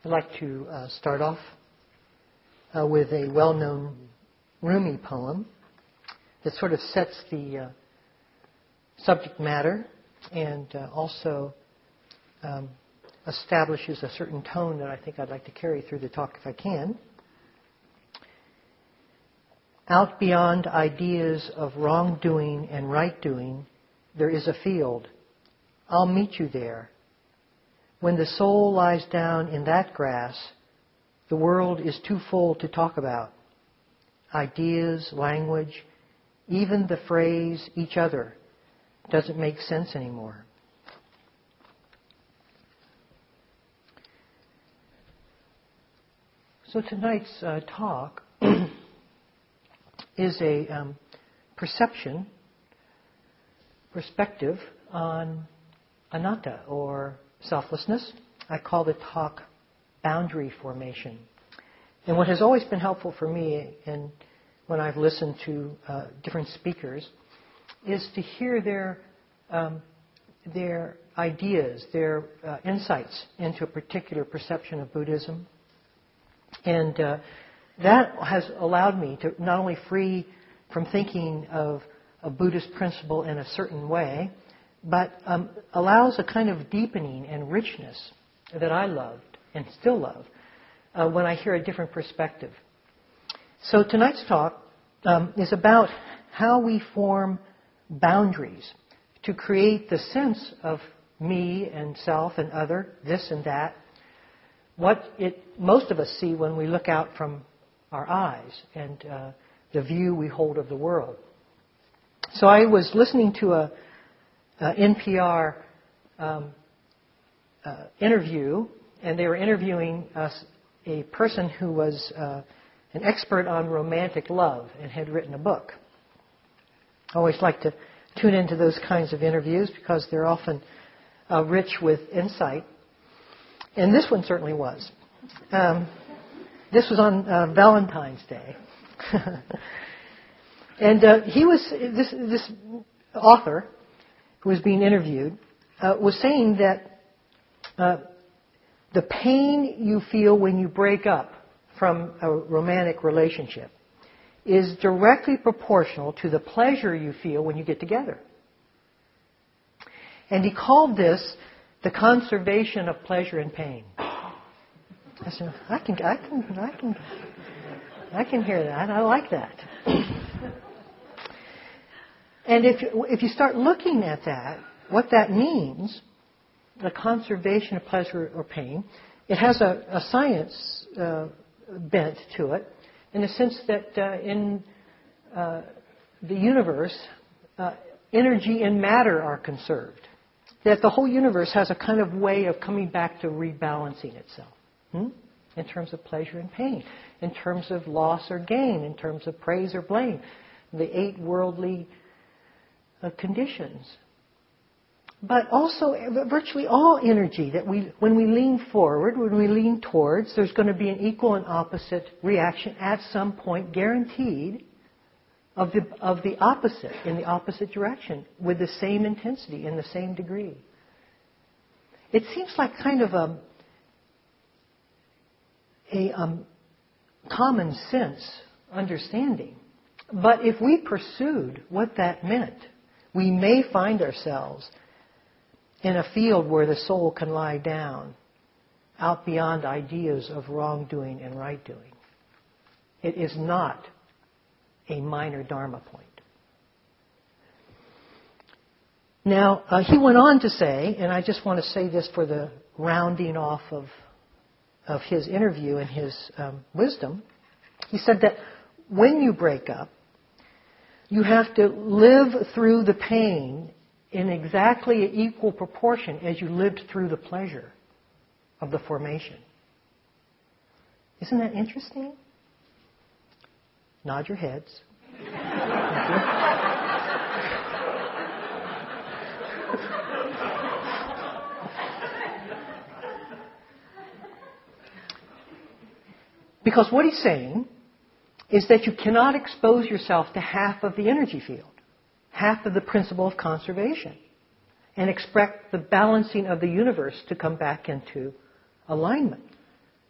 I'd like to start off with a well-known Rumi poem that sort of sets the subject matter and also establishes a certain tone that I think I'd like to carry through the talk if I can. Out beyond ideas of wrongdoing and right-doing, there is a field. I'll meet you there. When the soul lies down in that grass, the world is too full to talk about. Ideas, language, even the phrase each other doesn't make sense anymore. So tonight's talk is a perspective on anatta, or selflessness. I call the talk boundary formation. And what has always been helpful for me, and when I've listened to different speakers, is to hear their ideas, their insights into a particular perception of Buddhism. And that has allowed me to not only free from thinking of a Buddhist principle in a certain way, but allows a kind of deepening and richness that I loved and still love when I hear a different perspective. So tonight's talk is about how we form boundaries to create the sense of me and self and other, this and that, what most of us see when we look out from our eyes and the view we hold of the world. So I was listening to a NPR interview, and they were interviewing a person who was an expert on romantic love and had written a book. I always like to tune into those kinds of interviews because they're often rich with insight. And this one certainly was. This was on Valentine's Day. And this author who was being interviewed was saying that the pain you feel when you break up from a romantic relationship is directly proportional to the pleasure you feel when you get together. And he called this the conservation of pleasure and pain. I said, I can hear that. I like that. And if you start looking at that, what that means, the conservation of pleasure or pain, it has a science bent to it, in the sense that in the universe, energy and matter are conserved. That the whole universe has a kind of way of coming back to rebalancing itself. In terms of pleasure and pain, in terms of loss or gain, in terms of praise or blame, the 8 worldly conditions. But also virtually all energy that when we lean forward, when we lean towards, there's going to be an equal and opposite reaction at some point, guaranteed, of the opposite, in the opposite direction, with the same intensity, in the same degree. It seems like kind of a common sense understanding. But if we pursued what that meant, we may find ourselves in a field where the soul can lie down, out beyond ideas of wrongdoing and right-doing. It is not a minor Dharma point. Now, he went on to say, and I just want to say this for the rounding off of his interview and his wisdom, he said that when you break up, you have to live through the pain in exactly an equal proportion as you lived through the pleasure of the formation. Isn't that interesting? Nod your heads. Thank you. Because what he's saying is that you cannot expose yourself to half of the energy field, half of the principle of conservation, and expect the balancing of the universe to come back into alignment.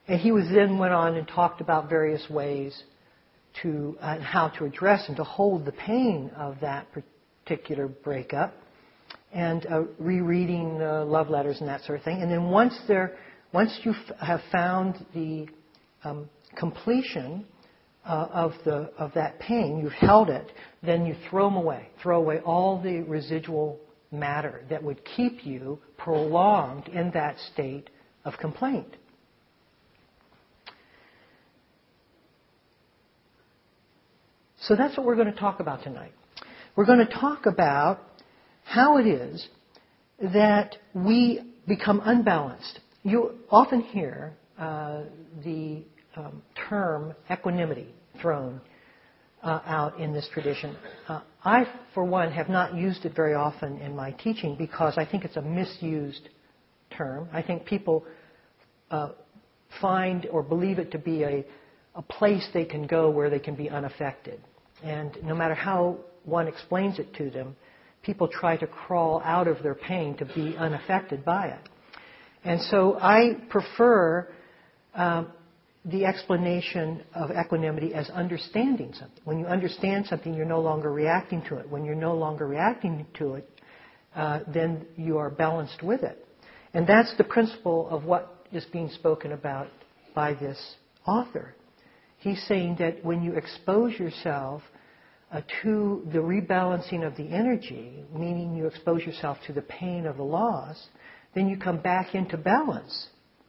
And he was then went on and talked about various ways to how to address and to hold the pain of that particular breakup, and rereading love letters and that sort of thing. And then once you have found the completion of that pain, you've held it, then you throw them away. Throw away all the residual matter that would keep you prolonged in that state of complaint. So that's what we're going to talk about tonight. We're going to talk about how it is that we become unbalanced. You often hear the term equanimity thrown out in this tradition. I, for one, have not used it very often in my teaching because I think it's a misused term. I think people find or believe it to be a place they can go where they can be unaffected. And no matter how one explains it to them, people try to crawl out of their pain to be unaffected by it. And so I prefer the explanation of equanimity as understanding something. When you understand something, you're no longer reacting to it. When you're no longer reacting to it, then you are balanced with it. And that's the principle of what is being spoken about by this author. He's saying that when you expose yourself to the rebalancing of the energy, meaning you expose yourself to the pain of the loss, then you come back into balance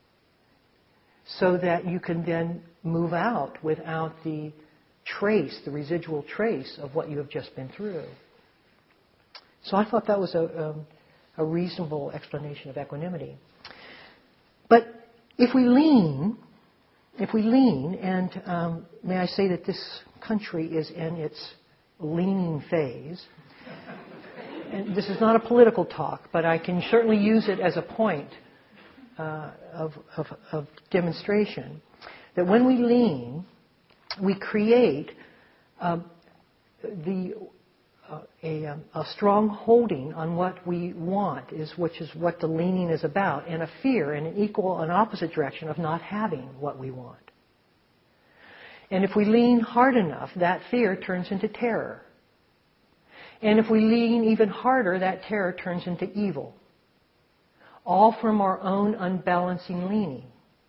so that you can then move out without the residual trace of what you have just been through. So I thought that was a reasonable explanation of equanimity. But if we lean, and may I say that this country is in its leaning phase, and this is not a political talk, but I can certainly use it as a point of demonstration, that when we lean, we create a strong holding on what we want, which is what the leaning is about, and a fear in an equal and opposite direction of not having what we want. And if we lean hard enough, that fear turns into terror. And if we lean even harder, that terror turns into evil. All from our own unbalancing leaning.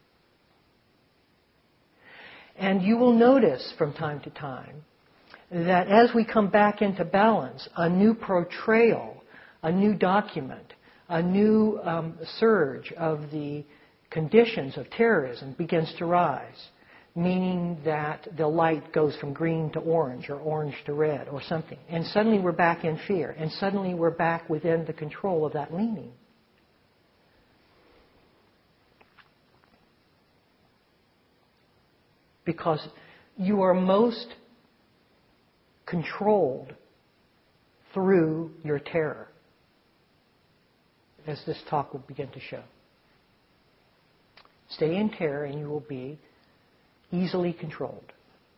And you will notice from time to time that as we come back into balance, a new portrayal, a new document, a new surge of the conditions of terrorism begins to rise. Meaning that the light goes from green to orange or orange to red or something. And suddenly we're back in fear. And suddenly we're back within the control of that leaning. Because you are most controlled through your terror, as this talk will begin to show. Stay in terror and you will be easily controlled.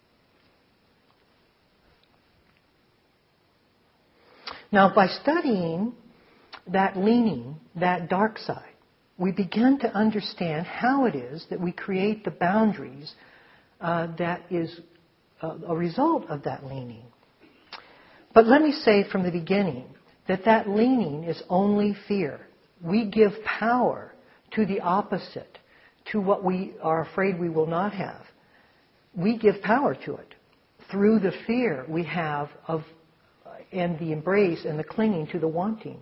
Now, by studying that leaning, that dark side, we begin to understand how it is that we create the boundaries that is a result of that leaning. But let me say from the beginning that leaning is only fear. We give power to the opposite, to what we are afraid we will not have. We give power to it through the fear we have of and the embrace and the clinging to the wanting.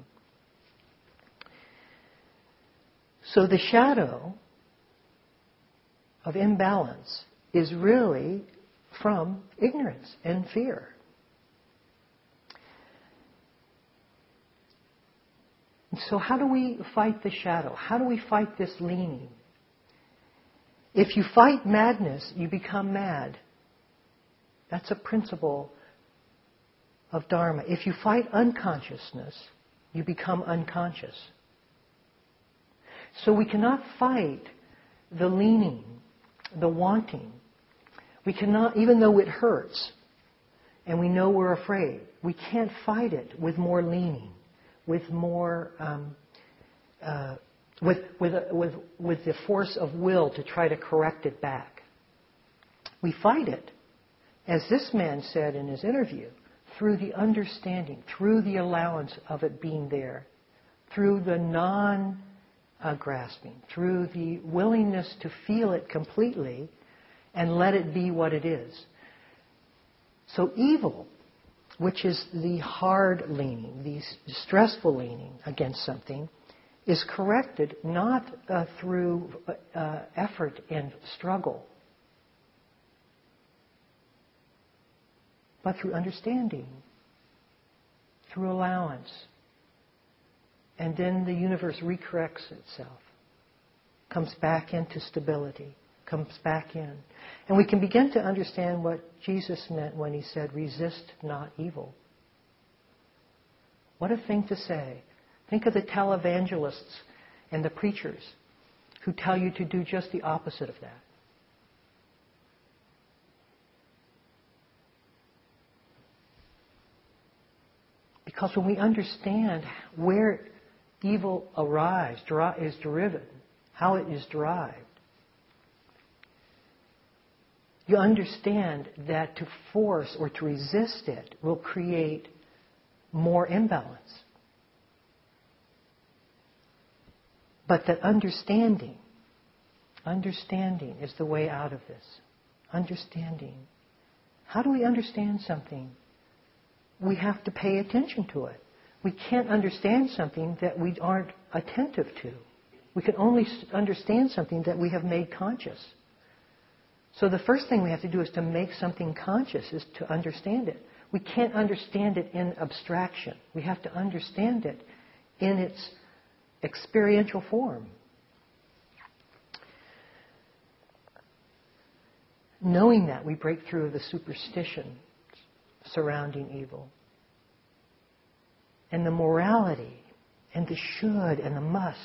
So the shadow of imbalance is really from ignorance and fear. So how do we fight the shadow? How do we fight this leaning? If you fight madness, you become mad. That's a principle of Dharma. If you fight unconsciousness, you become unconscious. So we cannot fight the leaning, the wanting. We cannot, even though it hurts, and we know we're afraid, we can't fight it with more leaning, with more with the force of will to try to correct it back. We fight it, as this man said in his interview, through the understanding, through the allowance of it being there, through the non-grasping, through the willingness to feel it completely and let it be what it is. So evil, which is the hard leaning, the stressful leaning against something, is corrected not through effort and struggle, but through understanding, through allowance. And then the universe recorrects itself, comes back into stability, comes back in. And we can begin to understand what Jesus meant when he said, resist not evil. What a thing to say. Think of the televangelists and the preachers who tell you to do just the opposite of that. Because when we understand where evil is driven, how it is derived, you understand that to force or to resist it will create more imbalance. But that understanding is the way out of this. Understanding. How do we understand something? We have to pay attention to it. We can't understand something that we aren't attentive to. We can only understand something that we have made conscious. So the first thing we have to do is to make something conscious, is to understand it. We can't understand it in abstraction. We have to understand it in its experiential form. Knowing that, we break through the superstition surrounding evil. And the morality, and the should, and the musts.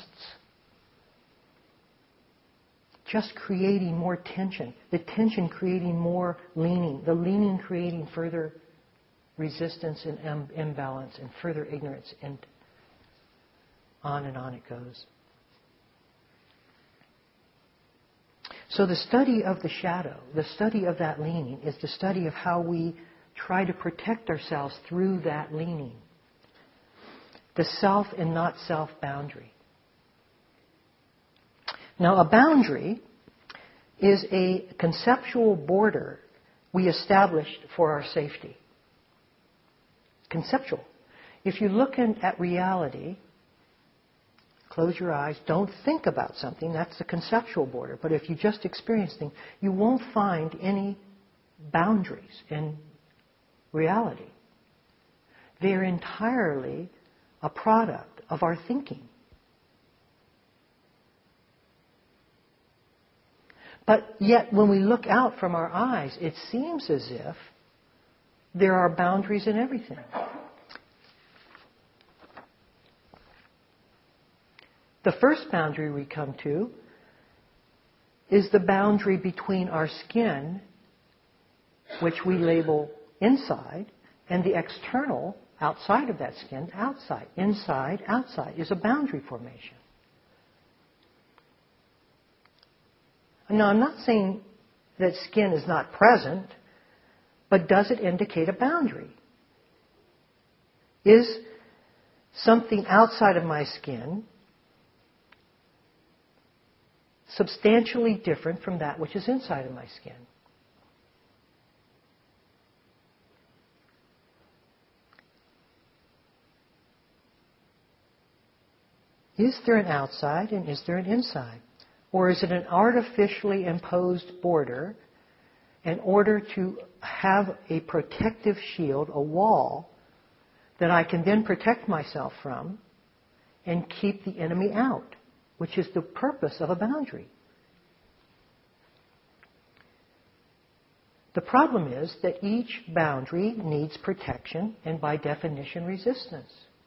Just creating more tension. The tension creating more leaning. The leaning creating further resistance and imbalance and further ignorance. And on it goes. So the study of the shadow, the study of that leaning, is the study of how we try to protect ourselves through that leaning. The self and not self boundary. Now, a boundary is a conceptual border we established for our safety. Conceptual. If you look at reality, close your eyes, don't think about something, that's the conceptual border. But if you just experience things, you won't find any boundaries in reality. They're entirely a product of our thinking. But yet, when we look out from our eyes, it seems as if there are boundaries in everything. The first boundary we come to is the boundary between our skin, which we label inside, and the external, outside of that skin, outside. Inside, outside is a boundary formation. Now, I'm not saying that skin is not present, but does it indicate a boundary? Is something outside of my skin substantially different from that which is inside of my skin? Is there an outside and is there an inside? Or is it an artificially imposed border in order to have a protective shield, a wall, that I can then protect myself from and keep the enemy out, which is the purpose of a boundary. The problem is that each boundary needs protection and, by definition, resistance.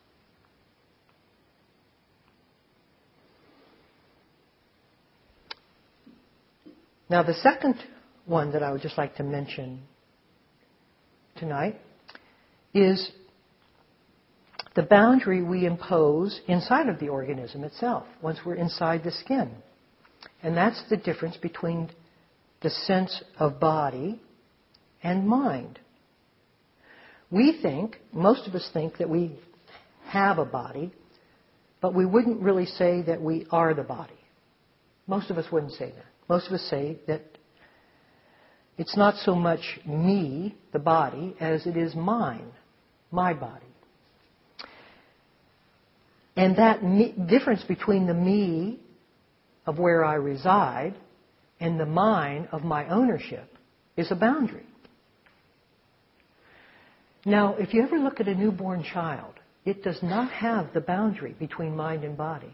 Now, the second one that I would just like to mention tonight is the boundary we impose inside of the organism itself, once we're inside the skin. And that's the difference between the sense of body and mind. We think, most of us think, that we have a body, but we wouldn't really say that we are the body. Most of us wouldn't say that. Most of us say that it's not so much me, the body, as it is mine, my body. And that difference between the me of where I reside and the mine of my ownership is a boundary. Now, if you ever look at a newborn child, it does not have the boundary between mind and body.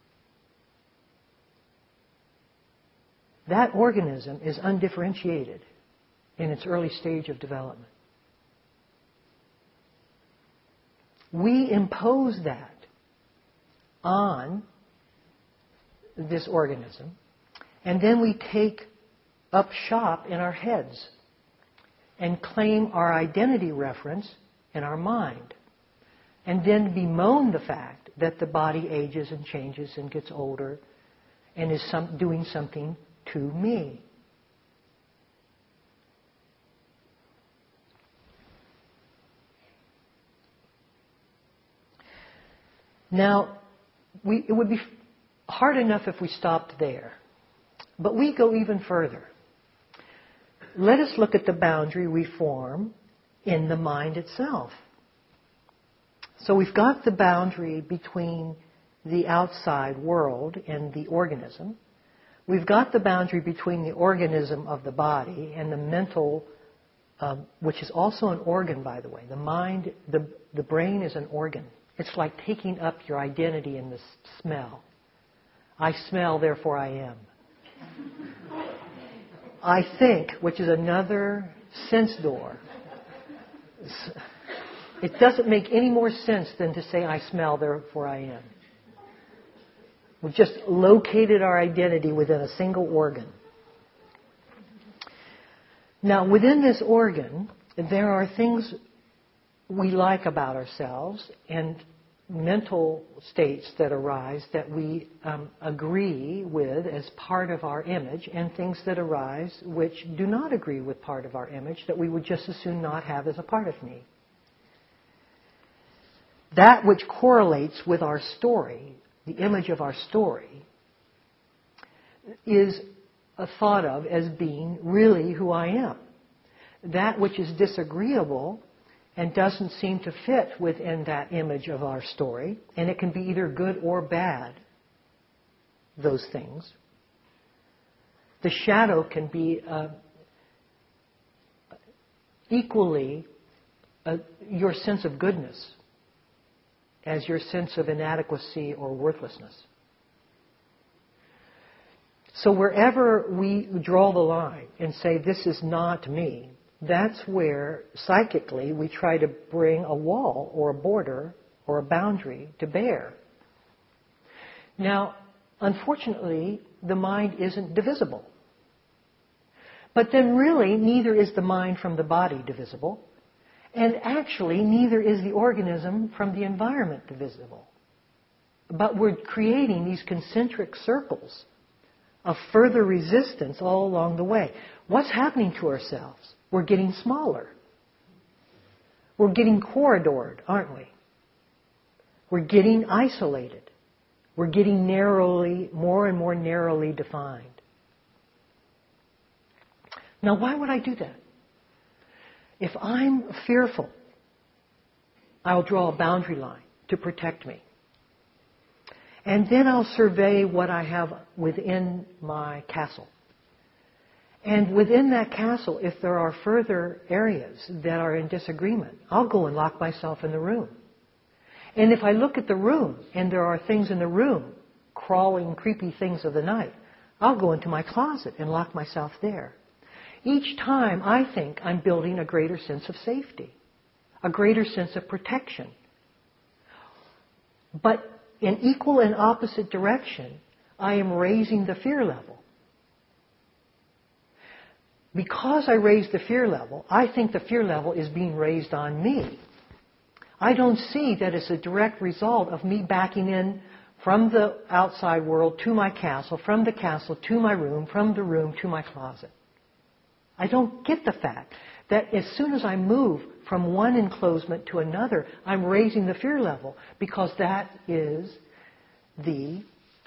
That organism is undifferentiated in its early stage of development. We impose that on this organism, and then we take up shop in our heads and claim our identity reference in our mind, and then bemoan the fact that the body ages and changes and gets older and is doing something to me. Now, it would be hard enough if we stopped there, but we go even further. Let us look at the boundary we form in the mind itself. So we've got the boundary between the outside world and the organism. We've got the boundary between the organism of the body and the mental, which is also an organ, by the way. The mind, the brain is an organ. It's like taking up your identity in the smell. I smell, therefore I am. I think, which is another sense door. It doesn't make any more sense than to say I smell, therefore I am. We've just located our identity within a single organ. Now, within this organ, there are things we like about ourselves and mental states that arise that we agree with as part of our image, and things that arise which do not agree with part of our image that we would just as soon not have as a part of me. That which correlates with our story, the image of our story, is thought of as being really who I am. That which is disagreeable and doesn't seem to fit within that image of our story, and it can be either good or bad, those things. The shadow can be equally your sense of goodness as your sense of inadequacy or worthlessness. So wherever we draw the line and say, this is not me, that's where psychically we try to bring a wall or a border or a boundary to bear. Now, unfortunately, the mind isn't divisible. But then really, neither is the mind from the body divisible. And actually, neither is the organism from the environment divisible. But we're creating these concentric circles of further resistance all along the way. What's happening to ourselves? We're getting smaller. We're getting corridored, aren't we? We're getting isolated. We're getting more and more narrowly defined. Now, why would I do that? If I'm fearful, I'll draw a boundary line to protect me. And then I'll survey what I have within my castle. And within that castle, if there are further areas that are in disagreement, I'll go and lock myself in the room. And if I look at the room and there are things in the room, crawling, creepy things of the night, I'll go into my closet and lock myself there. Each time I think I'm building a greater sense of safety, a greater sense of protection. But in equal and opposite direction, I am raising the fear level. Because I raise the fear level, I think the fear level is being raised on me. I don't see that it's a direct result of me backing in from the outside world to my castle, from the castle to my room, from the room to my closet. I don't get the fact that as soon as I move from one enclosement to another, I'm raising the fear level, because that is the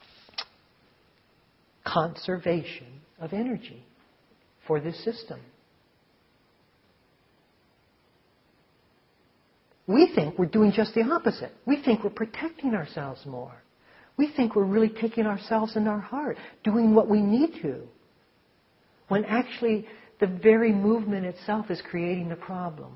conservation of energy for this system. We think we're doing just the opposite. We think we're protecting ourselves more. We think we're really taking ourselves in our heart, doing what we need to, when actually the very movement itself is creating the problem.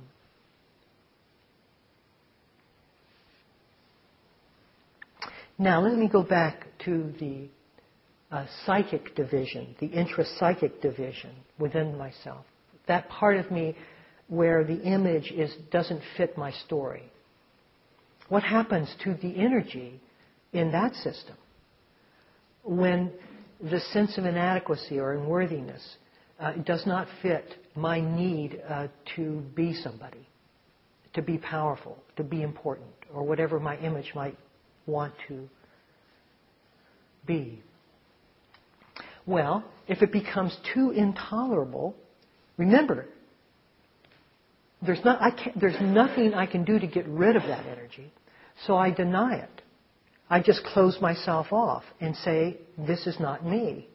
Now, let me go back to the psychic division, the intrapsychic division within myself. That part of me where the image doesn't fit my story. What happens to the energy in that system when the sense of inadequacy or unworthiness does not fit my need to be somebody, to be powerful, to be important, or whatever my image might want to be? Well, if it becomes too intolerable, remember, there's nothing I can do to get rid of that energy, so I deny it. I just close myself off and say, this is not me.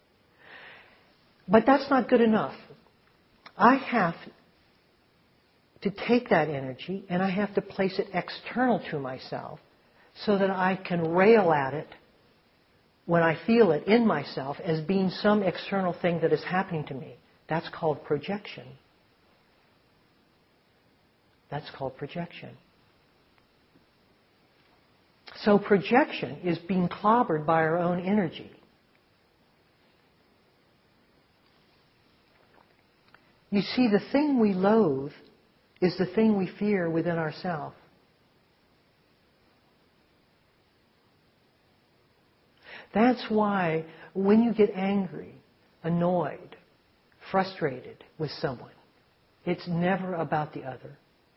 But that's not good enough. I have to take that energy and I have to place it external to myself so that I can rail at it when I feel it in myself as being some external thing that is happening to me. That's called projection. That's called projection. So projection is being clobbered by our own energy. You see, the thing we loathe is the thing we fear within ourselves. That's why when you get angry, annoyed, frustrated with someone, it's never about the other.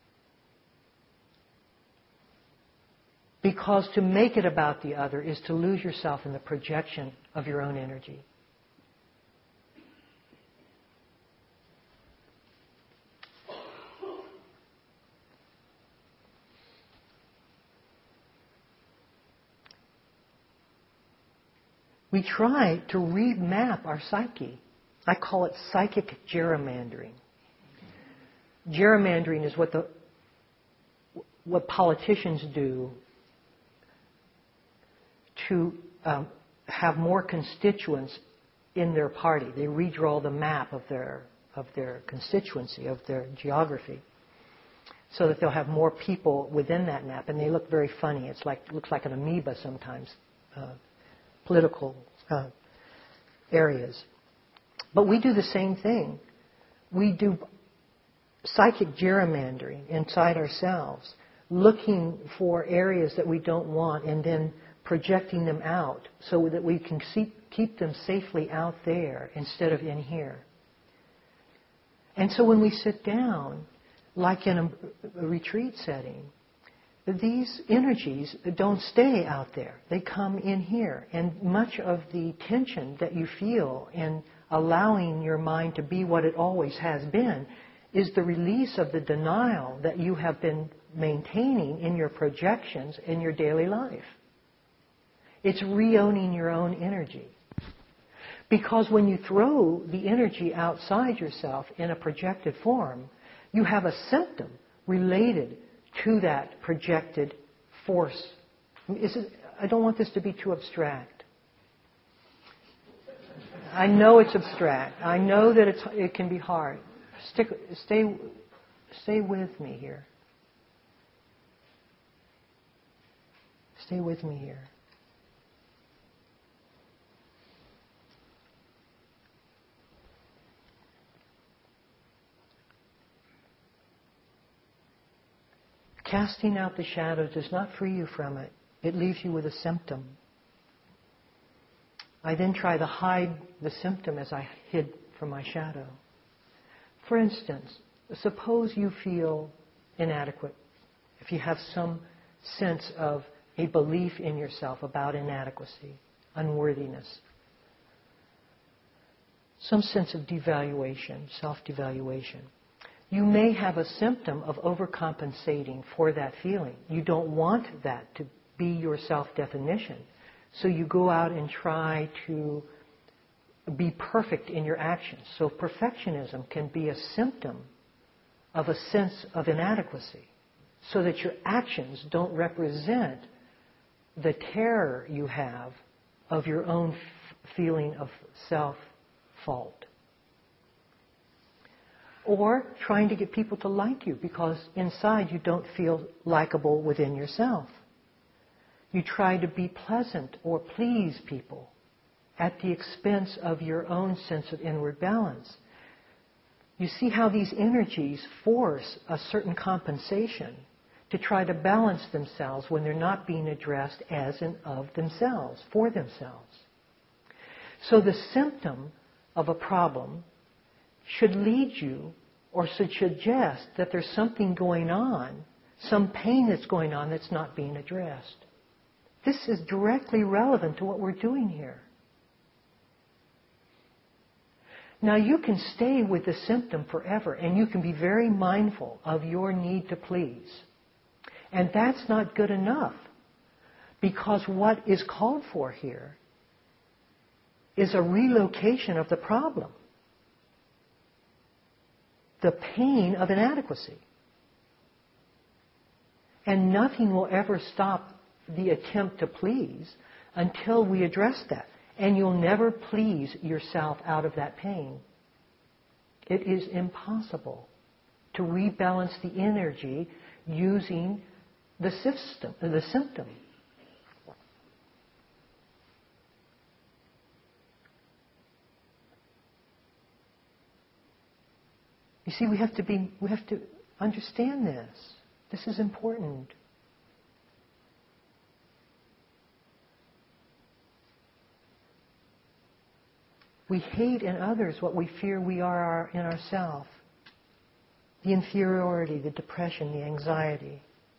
Because to make it about the other is to lose yourself in the projection of your own energy. We try to remap our psyche. I call it psychic gerrymandering. Gerrymandering is what politicians do to have more constituents in their party. They redraw the map of their constituency, of their geography, so that they'll have more people within that map, and they look very funny. Looks like an amoeba sometimes, political areas. But we do the same thing. We do psychic gerrymandering inside ourselves, looking for areas that we don't want and then projecting them out so that we can keep them safely out there instead of in here. And so when we sit down, like in a retreat setting, these energies don't stay out there. They come in here. And much of the tension that you feel in allowing your mind to be what it always has been is the release of the denial that you have been maintaining in your projections in your daily life. It's re-owning your own energy. Because when you throw the energy outside yourself in a projected form, you have a symptom related to that projected force. I don't want this to be too abstract. I know it's abstract. I know that it can be hard. Stay with me here. Stay with me here. Casting out the shadow does not free you from it. It leaves you with a symptom. I then try to hide the symptom as I hid from my shadow. For instance, suppose you feel inadequate if you have some sense of a belief in yourself about inadequacy, unworthiness, some sense of devaluation, self-devaluation, you may have a symptom of overcompensating for that feeling. You don't want that to be your self-definition. So you go out and try to be perfect in your actions. So perfectionism can be a symptom of a sense of inadequacy, so that your actions don't represent the terror you have of your own feeling of self-fault. Or trying to get people to like you because inside you don't feel likable within yourself. You try to be pleasant or please people at the expense of your own sense of inward balance. You see how these energies force a certain compensation to try to balance themselves when they're not being addressed as and of themselves, for themselves. So the symptom of a problem should lead you or should suggest that there's something going on, some pain that's going on that's not being addressed. This is directly relevant to what we're doing here. Now you can stay with the symptom forever and you can be very mindful of your need to please. And that's not good enough, because what is called for here is a relocation of the problem. The pain of inadequacy. And nothing will ever stop the attempt to please until we address that. And you'll never please yourself out of that pain. It is impossible to rebalance the energy using the symptom. You see, we have to understand this. This is important. We hate in others what we fear we are in ourselves. The inferiority, the depression, the anxiety.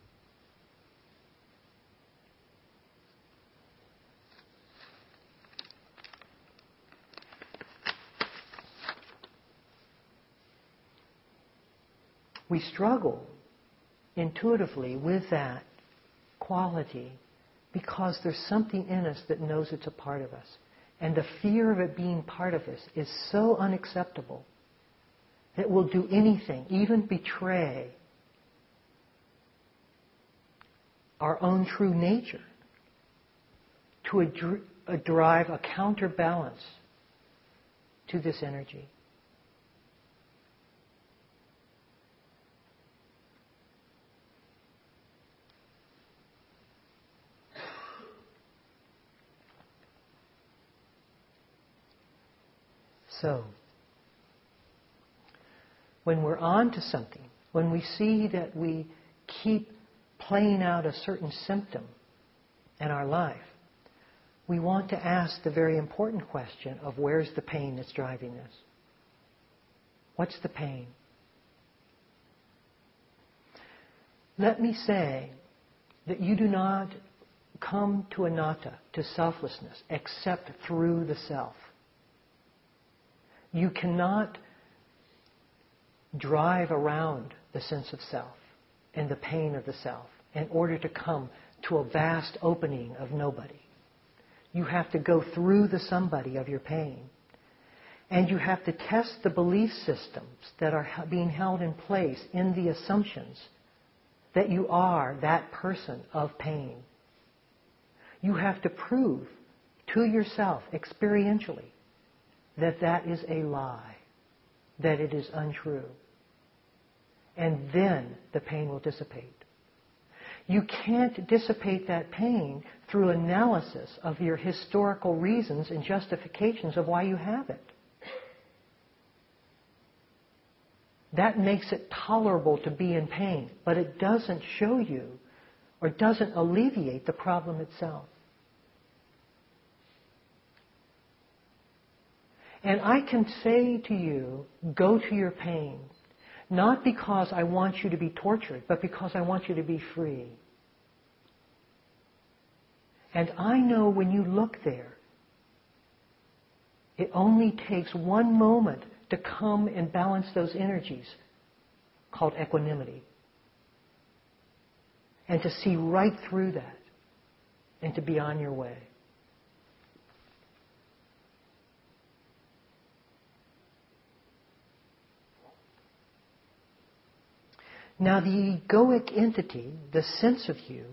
We struggle intuitively with that quality because there's something in us that knows it's a part of us. And the fear of it being part of us is so unacceptable that we'll do anything, even betray our own true nature, to drive a counterbalance to this energy. So, when we're on to something, when we see that we keep playing out a certain symptom in our life, we want to ask the very important question of where's the pain that's driving this? What's the pain? Let me say that you do not come to anatta, to selflessness, except through the self. You cannot drive around the sense of self and the pain of the self in order to come to a vast opening of nobody. You have to go through the somebody of your pain. And you have to test the belief systems that are being held in place in the assumptions that you are that person of pain. You have to prove to yourself experientially that that is a lie, that it is untrue. And then the pain will dissipate. You can't dissipate that pain through analysis of your historical reasons and justifications of why you have it. That makes it tolerable to be in pain, but it doesn't show you or doesn't alleviate the problem itself. And I can say to you, go to your pain. Not because I want you to be tortured, but because I want you to be free. And I know when you look there, it only takes one moment to come and balance those energies, called equanimity. And to see right through that, and to be on your way. Now the egoic entity, the sense of you,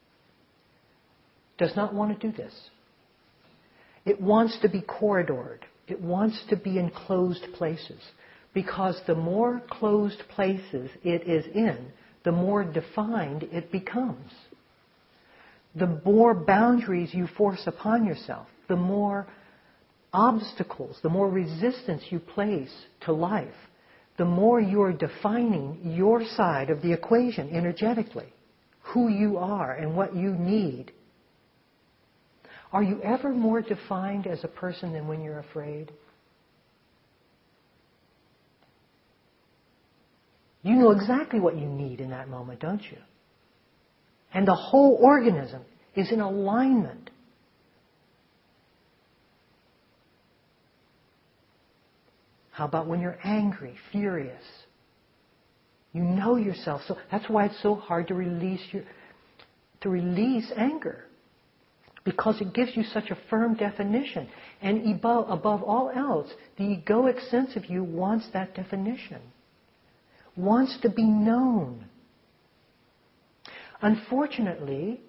does not want to do this. It wants to be corridored. It wants to be in closed places. Because the more closed places it is in, the more defined it becomes. The more boundaries you force upon yourself, the more obstacles, the more resistance you place to life, the more you're defining your side of the equation energetically, who you are and what you need. Are you ever more defined as a person than when you're afraid? You know exactly what you need in that moment, don't you? And the whole organism is in alignment. How about when you're angry, furious? You know yourself. So that's why it's so hard to release anger. Because it gives you such a firm definition. And above all else, the egoic sense of you wants that definition. Wants to be known. Unfortunately,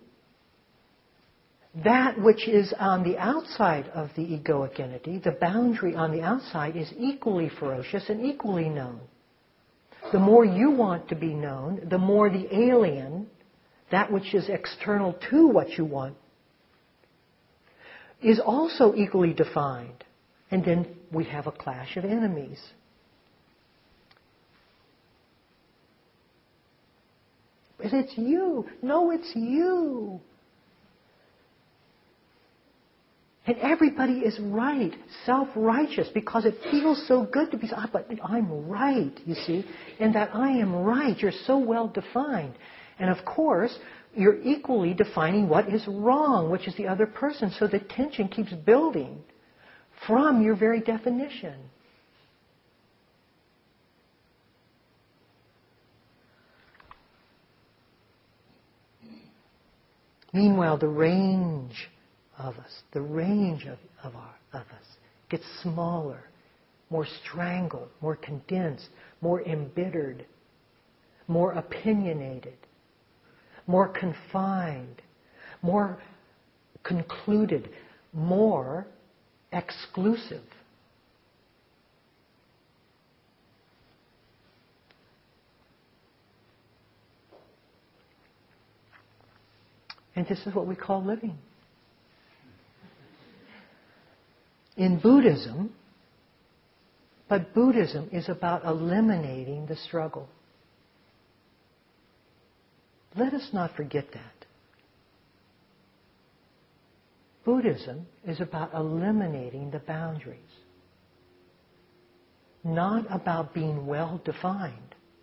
that which is on the outside of the egoic entity, the boundary on the outside, is equally ferocious and equally known. The more you want to be known, the more the alien, that which is external to what you want, is also equally defined. And then we have a clash of enemies. But it's you. No, it's you. And everybody is right, self-righteous, because it feels so good to be, but I'm right, you see. And that I am right, you're so well defined. And of course, you're equally defining what is wrong, which is the other person. So the tension keeps building from your very definition. Meanwhile, the range of us, of us gets smaller, more strangled, more condensed, more embittered, more opinionated, more confined, more concluded, more exclusive. And this is what we call living. In Buddhism, but Buddhism is about eliminating the struggle. Let us not forget that. Buddhism is about eliminating the boundaries, not about being well defined.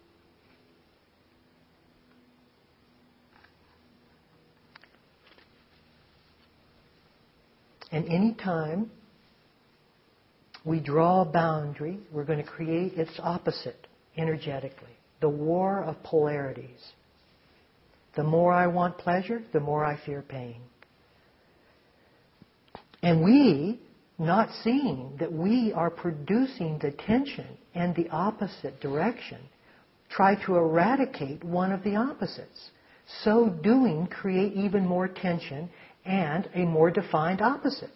And any time we draw a boundary, we're going to create its opposite energetically. The war of polarities. The more I want pleasure, the more I fear pain. And we, not seeing that we are producing the tension in the opposite direction, try to eradicate one of the opposites. So doing, create even more tension and a more defined opposite.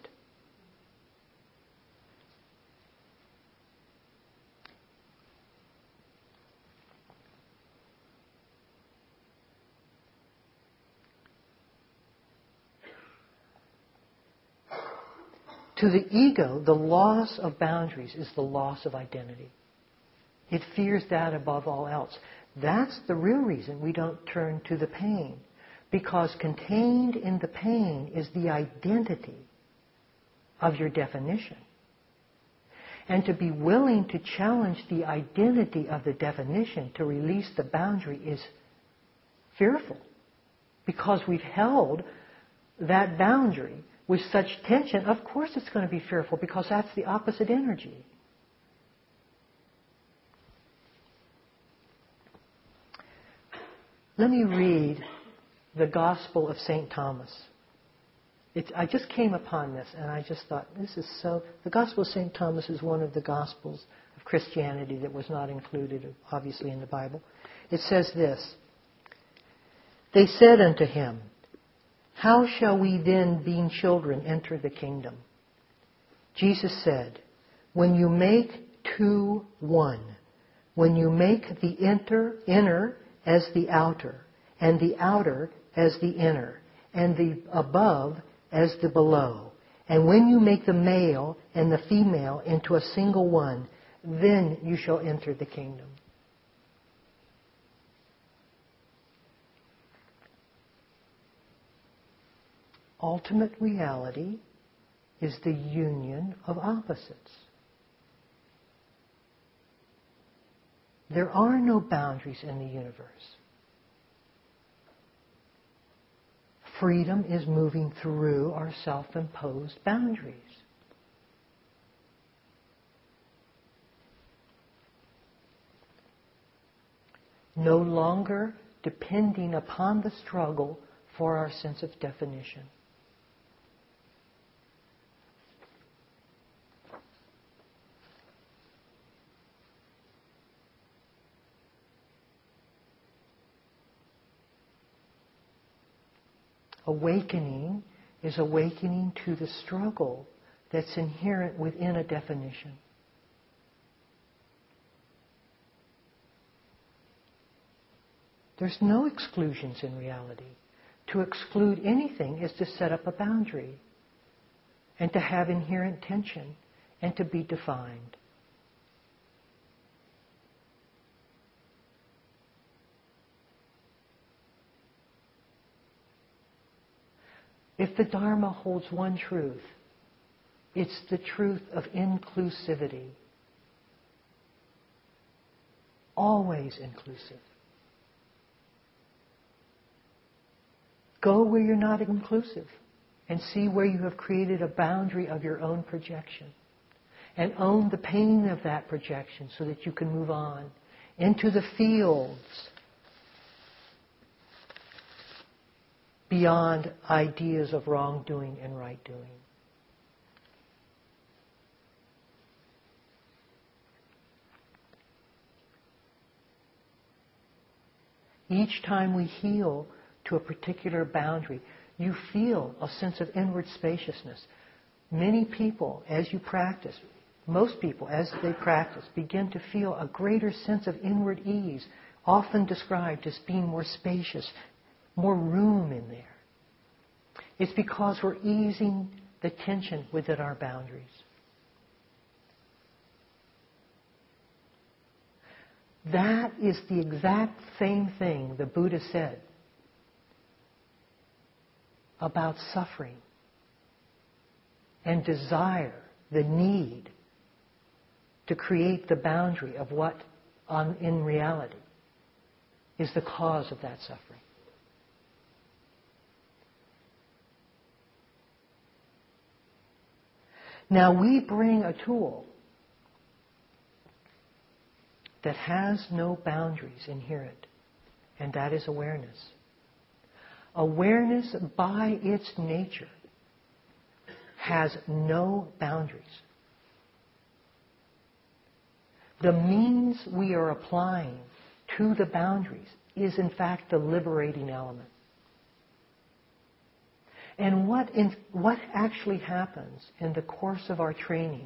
To the ego, the loss of boundaries is the loss of identity. It fears that above all else. That's the real reason we don't turn to the pain. Because contained in the pain is the identity of your definition. And to be willing to challenge the identity of the definition, to release the boundary, is fearful. Because we've held that boundary with such tension, of course it's going to be fearful, because that's the opposite energy. Let me read the Gospel of St. Thomas. I just came upon this, and I just thought, this is so... The Gospel of St. Thomas is one of the Gospels of Christianity that was not included, obviously, in the Bible. It says this: "They said unto him, How shall we then, being children, enter the kingdom? Jesus said, When you make two one, when you make the inner as the outer, and the outer as the inner, and the above as the below, and when you make the male and the female into a single one, then you shall enter the kingdom." Ultimate reality is the union of opposites. There are no boundaries in the universe. Freedom is moving through our self-imposed boundaries. No longer depending upon the struggle for our sense of definition. Awakening is awakening to the struggle that's inherent within a definition. There's no exclusions in reality. To exclude anything is to set up a boundary and to have inherent tension and to be defined. If the Dharma holds one truth, it's the truth of inclusivity. Always inclusive. Go where you're not inclusive and see where you have created a boundary of your own projection. And own the pain of that projection so that you can move on into the fields beyond ideas of wrongdoing and right doing. Each time we heal to a particular boundary, you feel a sense of inward spaciousness. Many people, as you practice, most people, as they practice, begin to feel a greater sense of inward ease, often described as being more spacious, more room in there. It's because we're easing the tension within our boundaries. That is the exact same thing the Buddha said about suffering and desire, the need to create the boundary of what in reality is the cause of that suffering. Now we bring a tool that has no boundaries inherent, and that is awareness. Awareness, by its nature, has no boundaries. The means we are applying to the boundaries is, in fact, the liberating element. And what actually happens in the course of our training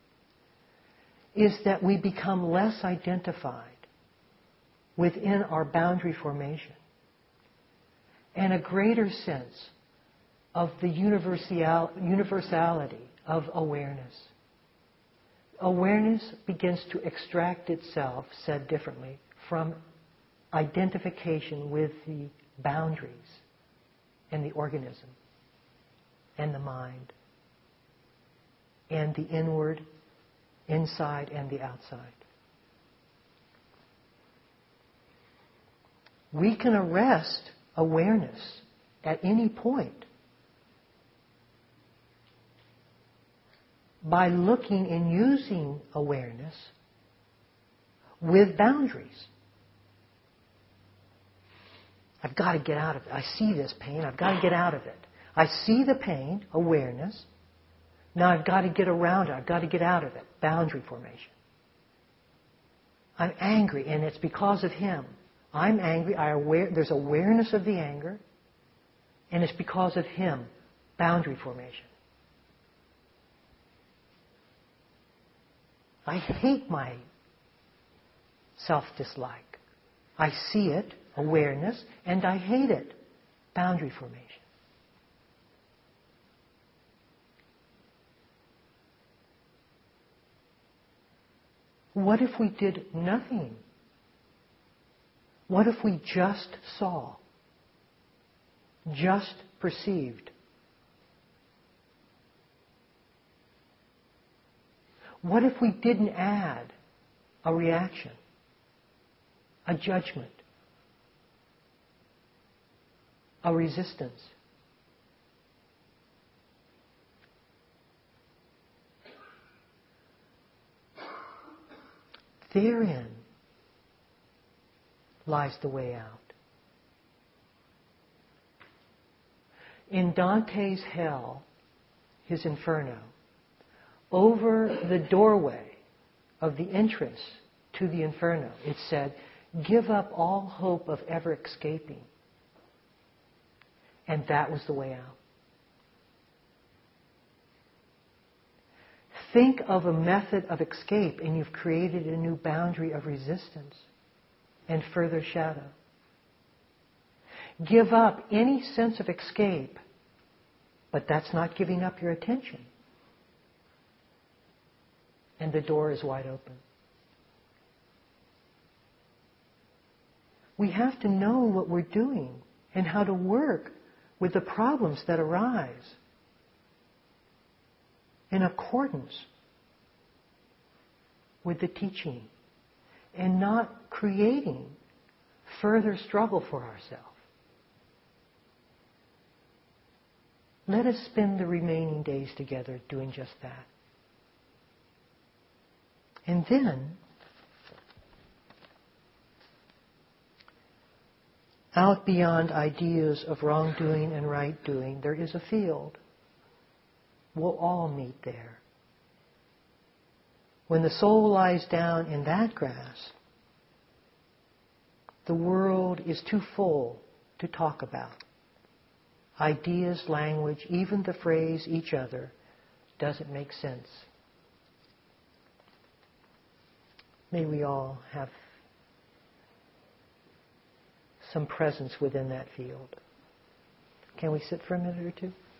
is that we become less identified within our boundary formation and a greater sense of the universality of awareness. Awareness begins to extract itself, said differently, from identification with the boundaries and the organism and the mind and the inward inside and the outside. We can arrest awareness at any point by looking and using awareness with boundaries. I've got to get out of it. I see this pain. I've got to get out of it. I see the pain, awareness. Now I've got to get around it. I've got to get out of it. Boundary formation. I'm angry, and it's because of him. I'm angry. There's awareness of the anger, and it's because of him. Boundary formation. I hate my self-dislike. I see it, awareness, and I hate it. Boundary formation. What if we did nothing? What if we just saw? Just perceived? What if we didn't add a reaction, a judgment, a resistance? Therein lies the way out. In Dante's hell, his inferno, over the doorway of the entrance to the inferno, it said, "Give up all hope of ever escaping." And that was the way out. Think of a method of escape, and you've created a new boundary of resistance and further shadow. Give up any sense of escape, but that's not giving up your attention. And the door is wide open. We have to know what we're doing and how to work with the problems that arise in accordance with the teaching and not creating further struggle for ourselves. Let us spend the remaining days together doing just that. And then, out beyond ideas of wrongdoing and right doing, there is a field. We'll all meet there. When the soul lies down in that grass, the world is too full to talk about. Ideas, language, even the phrase each other doesn't make sense. May we all have some presence within that field. Can we sit for a minute or two?